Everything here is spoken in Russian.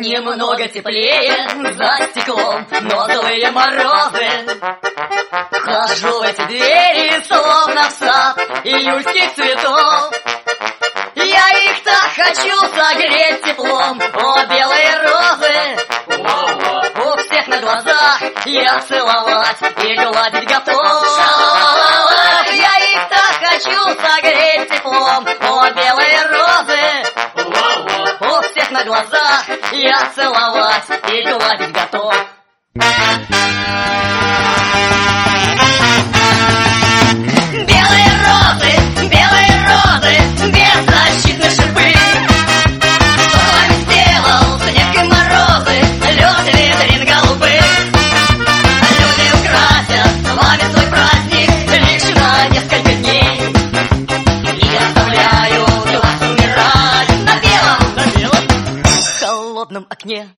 Немного теплее за стеклом, но злые морозы. Вхожу в эти двери, словно в сад июльских цветов. Я их так хочу согреть теплом, о, белые розы. У всех на глазах я целовать и гладить готов. Я их так хочу согреть теплом, о, белые розы. У всех на глазах я целовать и гладить готов. Белые розы, беззащитные шипы. Что с вами сделал снег и морозы, лед, ветрин, голубы? Люди украсят с вами свой праздник лишь на несколько дней. И оставляют вас умирать на белом холодном окне.